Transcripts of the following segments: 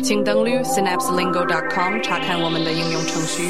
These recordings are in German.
请登录 synapselingo.com 查看我们的应用程序。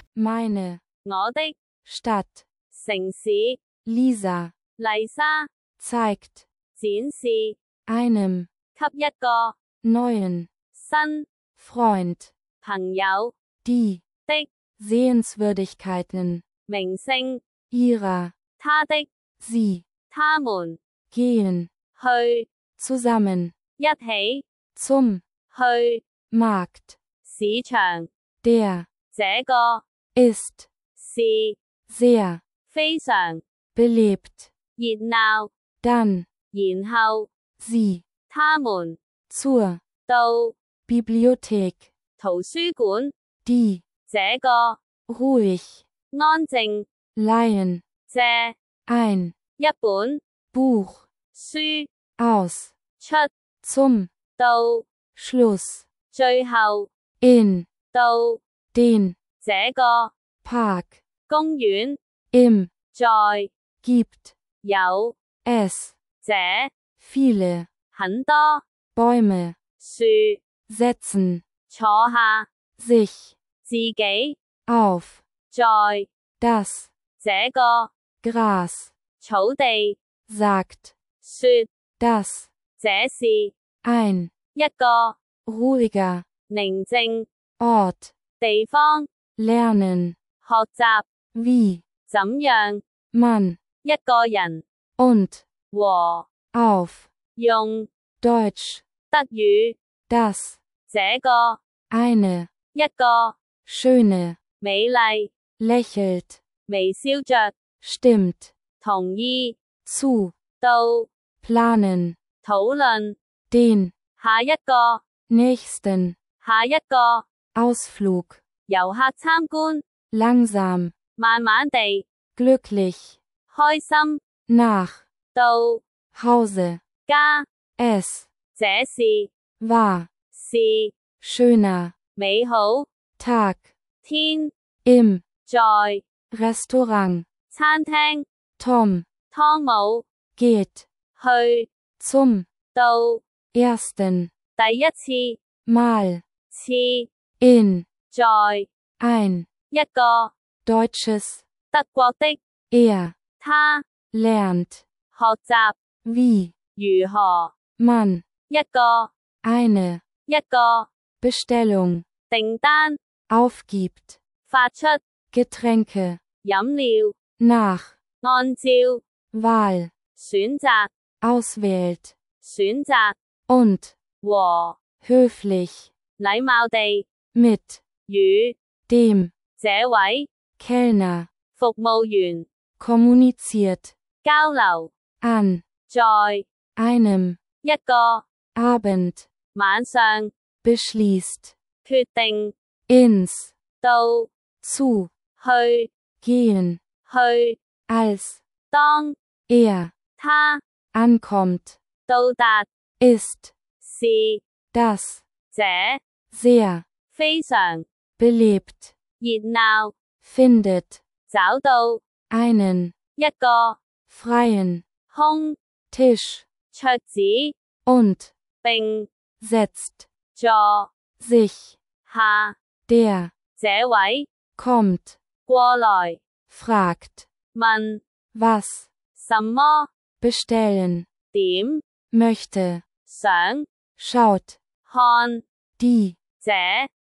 meine, 我的 Stadt, 城市 Lisa, 麗莎 zeigt, 展示 einem, 給一個 neuen, 新 Freund, 朋友 die, 的 Sehenswürdigkeiten, 名勝 ihrer, 他的 sie, 他們 gehen, 去 zusammen, 一起 zum, 去 Markt, 市場 der, 這個 ist, 是 sehr, 非常 belebt, 熱鬧， dann, 然後 sie, 他們 zur, 到 Bibliothek, 圖書館， die, 這個 ruhig, 安靜 leihen, 借 ein, 一本 Buch, 書 aus, 出 zum, 到 Schluss, 最後 in, 到 den, 這個 Park, 公園 im, 在 gibt, 有 es, 這 viele, 很多 Bäume, 樹 setzen, 坐下 sich, 自己 auf, 在 das, 這個 Gras, 草地 sagt, 說 dass, 這是 ein, 一個 ruhiger, 寧靜 Ort, 地方 lernen, 學習 wie, 怎樣 man, 一個人 und, 和 auf, 用 Deutsch, 德語 das, 這個 eine, 一個 schöne, 美麗 lächelt, 微笑着 stimmt, 同意 zu, 到 planen, 討論 den, 下一個 nächsten, 下一個 Ausflug, 遊客參觀 langsam, 慢慢地 glücklich, 開心 nach, 到 Hause, 家 es, 這是 war, 是 schöner, 美好 Tag, 天 im, 在 Restaurant, 餐廳 Tom, 湯姆 geht, 去 zum, 到 ersten, 第一次 Mal, 次 in, 在 ein, 一個 deutsches, 德國的 er, 他 lernt, 學習 wie, 如何 man, 一個 eine, 一個 Bestellung, 訂單 aufgibt, 發出 Getränke, 飲料 nach, 按照 Wahl, 選擇 auswählt, 選擇 und, 和 höflich, 禮貌地 mit, 與 dem, 這位 Kellner, 服務員 kommuniziert, 交流 an, 在 einem, 一個 Abend, 晚上 beschließt, 決定 ins, 到 zu, 去 gehen, 去 als, 當 er, 他 ankommt, 到達 ist, 是 das, 這 sehr, 非常 belebt, 熱鬧 findet, 找到 einen, 一個 freien, 空 Tisch, 桌子 und, 並 setzt, 坐 sich, 下 der, 這位 kommt, 過來 fragt, 問 was, 什麼 bestellen, 點 möchte, 想 schaut, 看 die, 這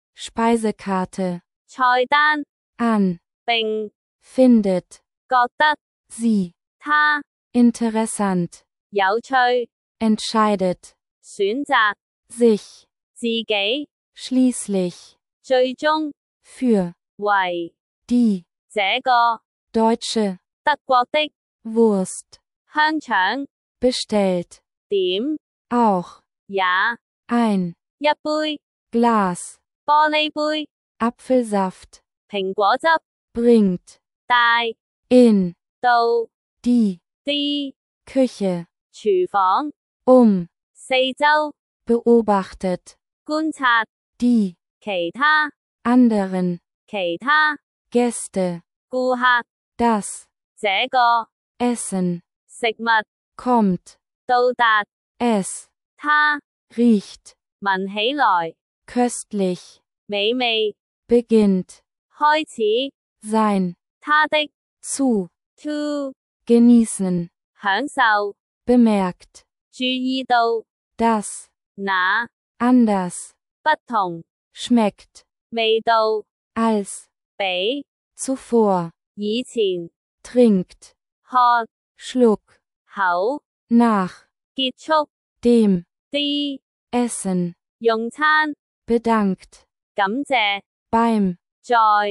Speisekarte, 菜單 an, 並 findet, 覺得 sie, 他 interessant, 有趣 entscheidet, 選擇 sich, 自己 schließlich, 最終 für, 為 die, 這個 deutsche, 德國的 Wurst, 香腸 bestellt, 點 auch, 也 ein, 一杯 Glas, 玻璃杯 Apfelsaft, 蘋果汁 bringt, 帶 in, 到 die, 啲 Küche, 廚房 四周 beobachtet, 觀察 die, 其他 anderen, 其他 Gäste, 顧客 das, 這個 Essen, 食物 kommt, 到達 es, 它 riecht, 聞起來 köstlich, 美味 beginnt, 開始 sein, 他的 zu, to genießen, 享受 bemerkt, 注意到 das, 那 anders, 不同 schmeckt, 味道 als, 比 zuvor, 以前 trinkt, 喝 schluck, 口 nach, 結束 dem, 啲 Essen, 用餐 bedankt, 感謝 beim, 在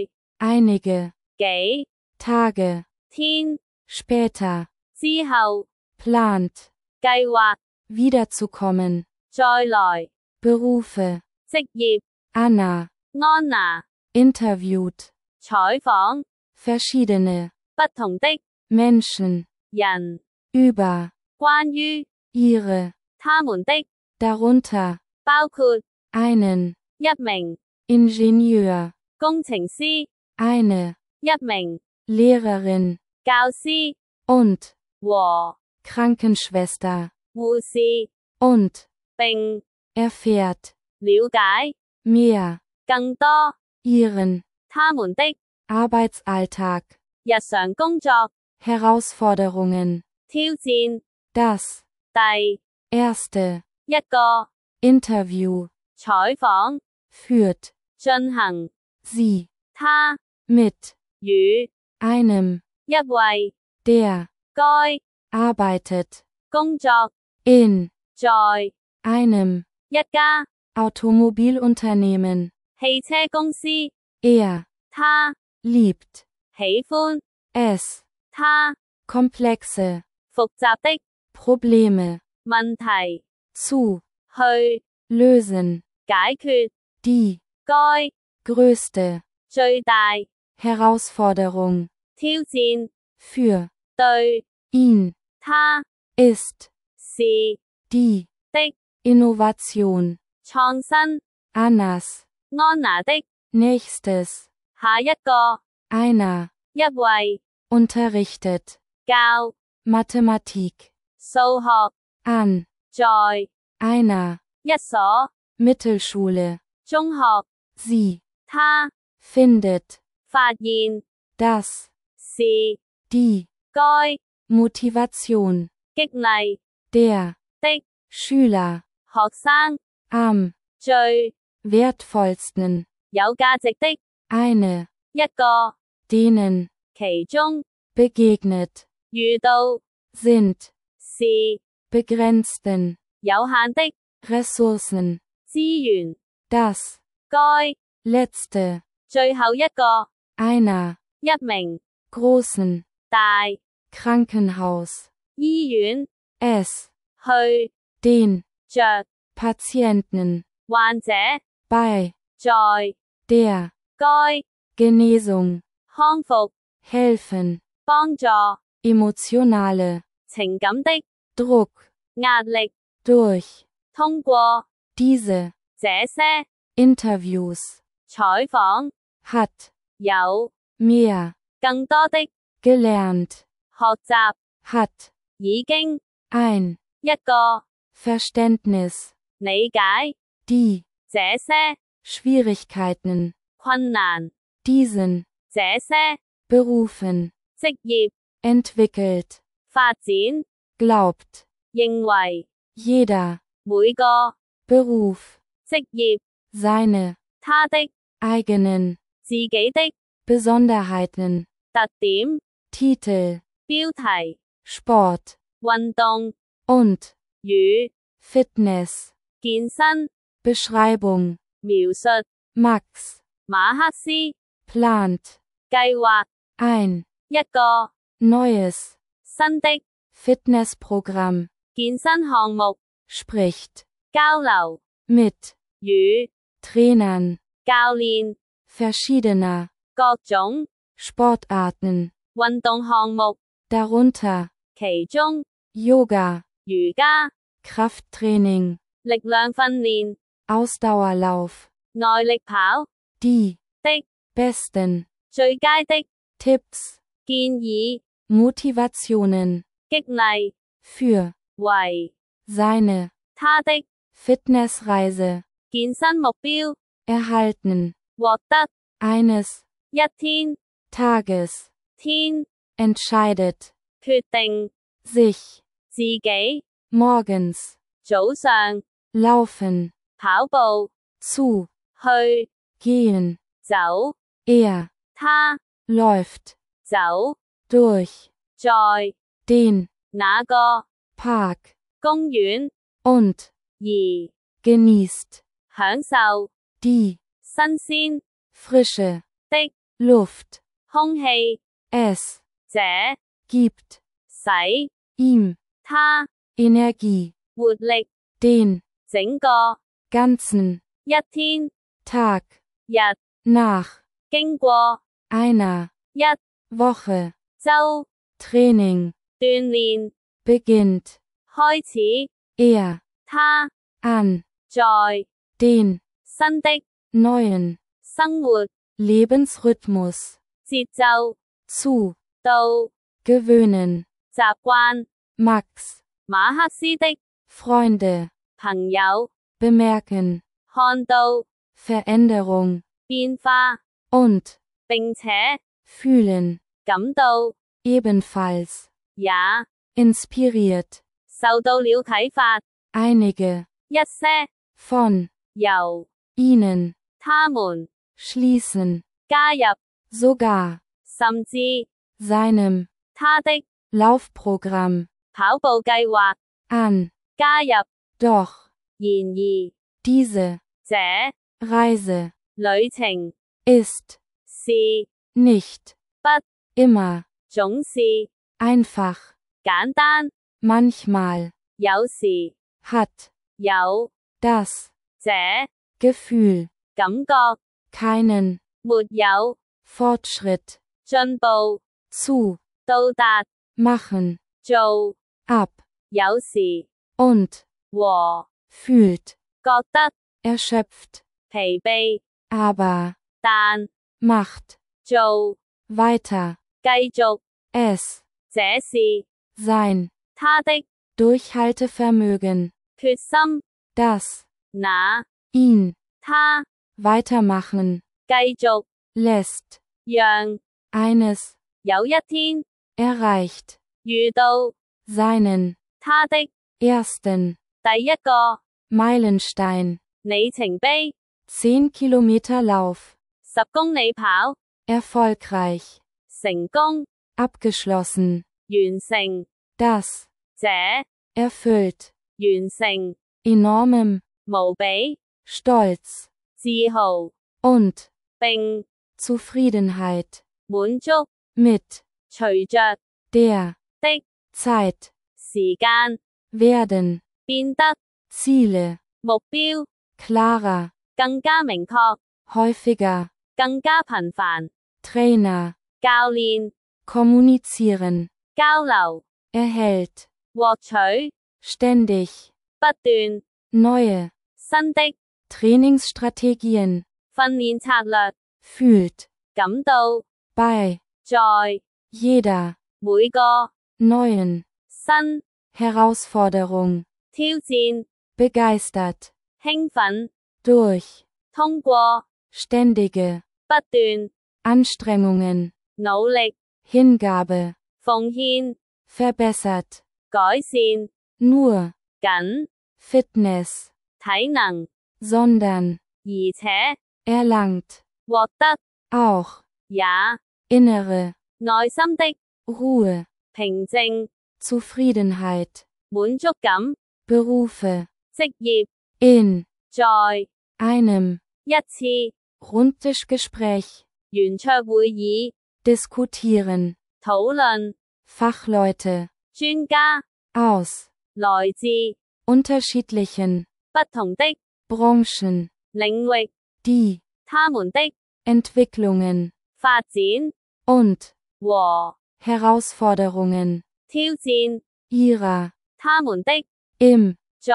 einige, 幾 Tage, 天 später, 之後 plant, 計劃 wiederzukommen, 再來 Berufe, 職業 Anna, 安娜 interviewt, 採訪 verschiedene, 不同的 Menschen, 人 über, 關於 ihre, 他們的 darunter, 包括 einen, 一名 Ingenieur, 工程師 eine, 一名 Lehrerin, 教師 und, 和 Krankenschwester, 護士 und, 並 erfährt, 了解 mehr, 更多 ihren, 他們的 Arbeitsalltag, 日常工作 Herausforderungen, 挑戰 das, 第 erste, 一個 Interview, 採訪 führt, 進行 sie, 他 mit, 與 einem, 一位 der, 該 arbeitet, 工作 in, 在 einem, 一家 Automobilunternehmen, 汽車公司 er, 他 liebt, 喜歡 es, 他 komplexe, 複雜的 Probleme, 問題 zu, 去 lösen, 解決 die, 該 größte, 最大 Herausforderung, 挑戰 für, 對 ihn, 他 ist, 是 die, 的 Innovation, 創新 Annas, 安娜的 nächstes, 下一個 einer, 一位 unterrichtet, 教 Mathematik, 數學 an, 在 einer, 一所 Mittelschule, 中學 sie, 他 findet, 發現 dass, 是 die, 該 Motivation, 激勵 der, 的 Schüler, 學生 am, 最 wertvollsten, 有價值的 eine, 一個 denen, 其中 begegnet, 遇到 sind, 是 begrenzten, 有限的 Ressourcen, 資源 das, 該 letzte, 最後一個 einer, 一名 großen, 大 Krankenhaus, 醫院 es, 去 den, 着 Patienten, 患者 bei, 在 der, 該 Genesung, 康復 helfen, 幫助 emotionale, 情感的 Druck, 壓力 durch, 通過 diese, 這些 Interviews, 採訪 hat, 有 mehr, 更多的 gelernt, 學習 hat, 已經 ein, 一個 Verständnis, 理解 die, 這些 Schwierigkeiten, 困難 diesen, 這些 Berufen, 職業 entwickelt, 發展 glaubt, 認為 jeder, 每個 Beruf, 職業 seine, 他的 eigenen, 自己的 Besonderheiten, 特點 Titel, 標題 Sport, 運動 und, 與 Fitness, 健身 Beschreibung, 描述 Max, 馬克思 plant, 計劃 ein, 一個 neues, 新的 Fitnessprogramm, 健身項目 spricht, 交流 mit, 與 Trainern, 教練 verschiedener, 各種 Sportarten, 運動項目 darunter, 其中 Yoga, 瑜伽 Krafttraining, 力量訓練 Ausdauerlauf, 耐力跑 die, 的 besten, 最佳的 Tipps, 建議 Motivationen, 激勵 für, 為 seine, 他的 Fitnessreise, 健身目標 erhalten, 獲得 eines 一天 Tages, 天 entscheidet 決定 sich, 自己 morgens, 早上 laufen, 跑步 zu, 去 gehen, 走 他 läuft, 走 durch, 在 den, 那個 Park, 公園 und, 而 genießt, 享受 die, 新鮮 frische, 的 Luft, 空氣 es, 這 gibt, 使 ihm, 他 Energie, 活力 den, 整個 ganzen, 一天 Tag, 日 nach, 經過 einer, 一 Woche, 週 Training, 鍛鍊 beginnt, 開始 er, 他 an, 在 den, 新的 neuen, 生活 Lebensrhythmus, 節奏 zu, 到 gewöhnen, 習慣 Max, 馬克思的 Freunde, 朋友 bemerken, 看到 Veränderung, 變化 und, 並且 fühlen, 感到 ebenfalls, 也 inspiriert, 受到了啟發 einige, 一些 von, 由 ihnen, 他們 schließen, 加入 sogar, 甚至 seinem, 他的 Laufprogramm, 跑步計劃 an, 加入。 doch, 然而 diese, 這 Reise, 旅程 ist, 是 nicht, 不 immer, 總是 einfach, 簡單， manchmal, 有時 hat, 有 das, 這 Gefühl, 感覺， keinen, 沒有 Fortschritt, 進步， zu, 到達 machen, 做， ab, 有時 und, 和 fühlt, 覺得 erschöpft, 疲憊， aber, 但 macht, 做 weiter, 繼續， es, 這是 sein, 他的 Durchhaltevermögen, 決心， das, 那 ihn, 他 weitermachen, 繼續 lässt, 讓 eines, 有一天 erreicht, 遇到 seinen, 他的 ersten, 第一個 Meilenstein, 里程碑， 10 Kilometer Lauf, 10公里跑， erfolgreich, 成功， abgeschlossen, 完成， das, 這 erfüllt, 完成， enormem, 無比 Stolz, 自豪， und, 並 Zufriedenheit, 滿足， mit, 隨着 der, 的 Zeit, 時間 werden, 變得 Ziele, 目標 klarer, 更加明確， häufiger, 更加頻繁， Trainer, 教練 kommunizieren, 交流 erhält, 獲取 ständig, 不斷 neue, 新的 Trainingsstrategien, 訓練策略， fühlt, 感到 bei, 在 jeder, 每個 neuen, 新 Herausforderung, 挑戰 begeistert, 興奮， durch, 通過 ständige, 不斷 Anstrengungen, 努力 Hingabe, 奉獻 verbessert, 改善 nur, 僅 Fitness, 體能， sondern, 而且 erlangt, 獲得 auch, 也 innere, 內心的 Ruhe, 平靜、 Zufriedenheit, 滿足感、 Berufe, 職業， in, 在 einem, 一次 Rundtischgespräch, 圓桌會議 diskutieren, 討論， Fachleute, 專家 aus, 來自 unterschiedlichen, 不同的 Branchen, 領域， die, 他們的 Entwicklungen, 發展 und, 和 Herausforderungen, 挑戰， ihrer, 他們的 im, 在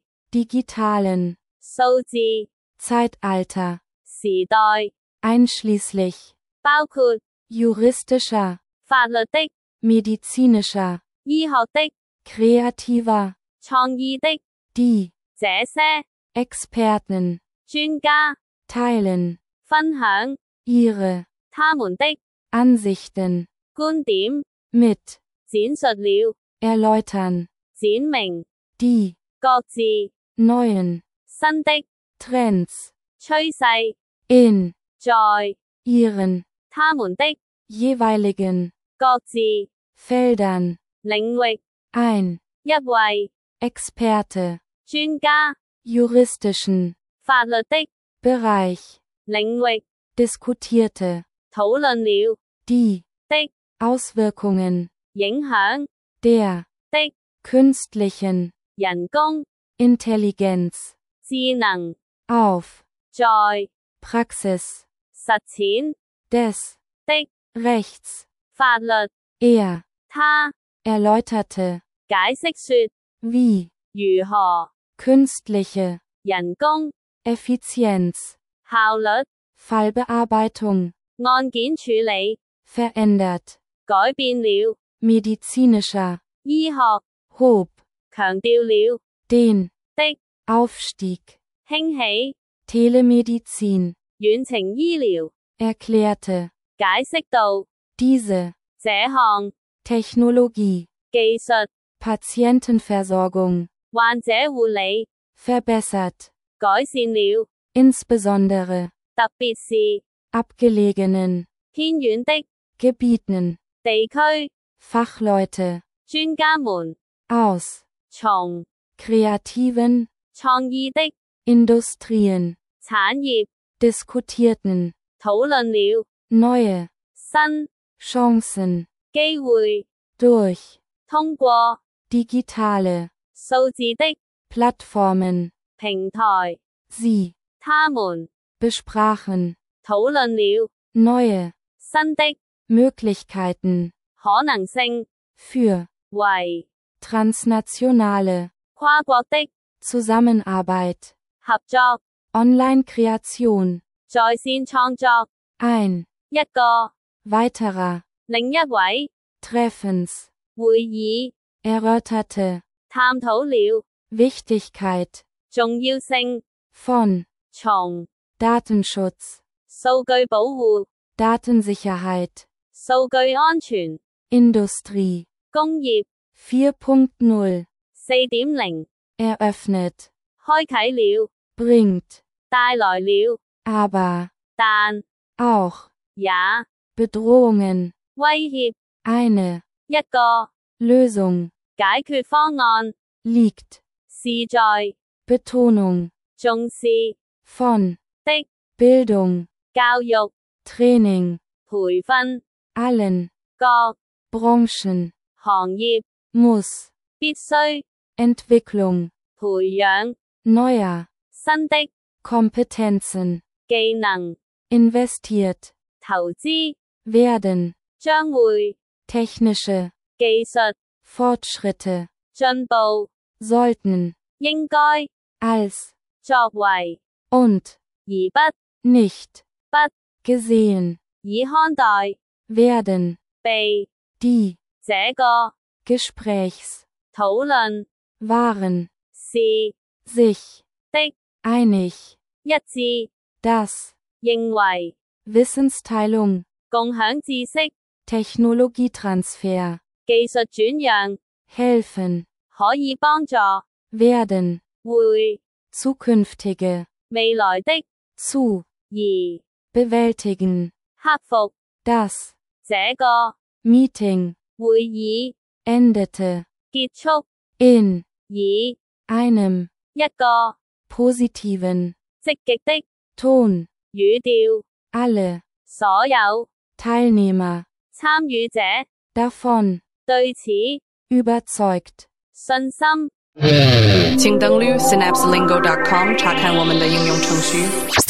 digitalen, 數字 Zeitalter, 時代， einschließlich, 包括 juristischer, 法律的、 medizinischer, 醫學的、 kreativer, 創意的， die, 這些 Experten, 專家 teilen, 分享 ihre 他們的 Ansichten, 觀點 mit, 展述了 erläutern, 展明 die 各自 neuen 新的 Trends 趨勢 in 在 ihren 他們的 jeweiligen 各自 Feldern 領域 ein 一位 Experte, 專家 juristischen 法律的 Bereich, 領域 diskutierte, 討論了 die 的 Auswirkungen 影響 der 的 künstlichen 人工 Intelligenz 智能 auf 在 Praxis 實踐 des 的 Rechts. 法律 他 erläuterte, 解釋說 wie 如何 künstliche 人工 Effizienz, 效率 Fallbearbeitung 案件處理 verändert, 改變了 medizinischer 醫學 Hob 強調了 den 的 Aufstieg, 興起 Telemedizin, 遠程醫療 erklärte, 解釋到 diese 這項 Technologie 技術 Patientenversorgung 患者護理 verbessert, 改善了 insbesondere 特別是 abgelegenen 偏遠的 Gebieten, 地區 Fachleute 專家們 aus 從 kreativen 創意的 Industrien 產業 diskutierten 討論了 neue 新 Chancen 機會 durch 通過 digitale 數字的 Plattformen. 平台 Sie 他們 besprachen 討論了 neue 新的 Möglichkeiten 可能性 für 為 transnationale 跨國的 Zusammenarbeit, 合作 Online-Kreation, 在線創作 ein 一個 weiterer 另一位 Treffens, 會議 erörterte 探討了 Wichtigkeit 重要性 von 從 Datenschutz, 數據保護 Datensicherheit, 數據安全 Industrie 工業 4.0 4.0 eröffnet, 開啟了 bringt, 帶來了 aber 但 auch 也 Bedrohungen, 威脅 eine 一個 Lösung 解決方案 liegt, 是在 Betonung 重視 von 的 Bildung, 教育 Training, 培訓 allen 各 Branchen, 行業 muss, 必須 Entwicklung 培養 neuer 新的 Kompetenzen, 技能 investiert 投資 werden, 將會 technische 技術 Fortschritte 進步 sollten 應該 als 作為 und 而不 nicht 不 gesehen 以看待 werden, 被 die 這個 Gesprächs 討論 waren 是 sich 的 einig, 一致 dass 認為 Wissensteilung, 共享知識 Technologietransfer 技術轉讓 helfen 可以幫助 werden, 會 zukünftige 未來的 zu 而 bewältigen. 克服 Das 這個 Meeting 會議 endete 結束 in 以 einem 一個 positiven 積極的 Ton. 語調 Alle 所有 Teilnehmer 參與者 davon 對此 überzeugt. 信心请登录 synapselingo.com 查看我们的应用程序。